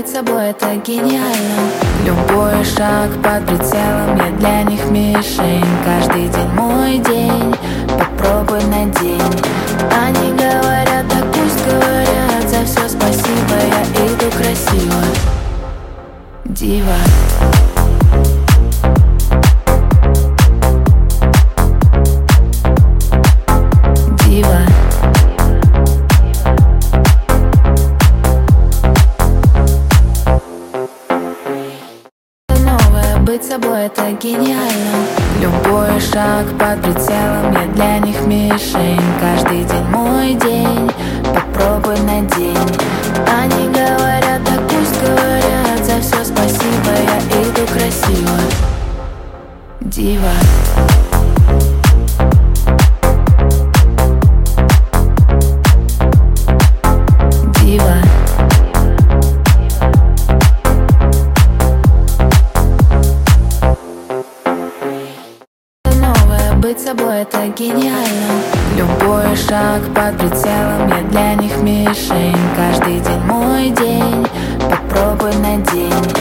быть собой, это гениально. Любой шаг под прицелом, я для них мишень. Каждый день мой день, попробуй надень. Они говорят, так пусть говорят, за все спасибо, я иду красиво. Дива. Быть собой, это гениально. Любой шаг под прицелом, я для них мишень. Каждый день мой день, попробуй надень. Они говорят, так пусть говорят, за все спасибо, я иду красиво. Дива. Быть собой, это гениально. Любой шаг под прицелом, я для них мишень. Каждый день мой день, попробуй надень.